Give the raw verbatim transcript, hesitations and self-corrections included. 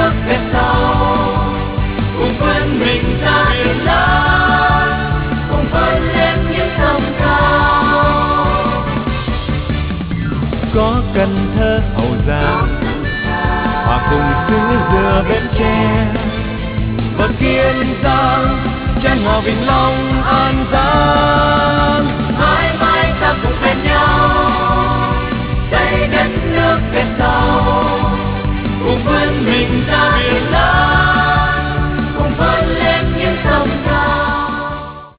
nước đẹp giàu, cùng vươn mình ra biển lớn, cùng vươn lên những tầm cao. Có Cần Thơ Hậu Giang hòa cùng xứ Dừa Bến Tre, và Kiên Giang, Chân Hòa Vĩnh Long An Giang.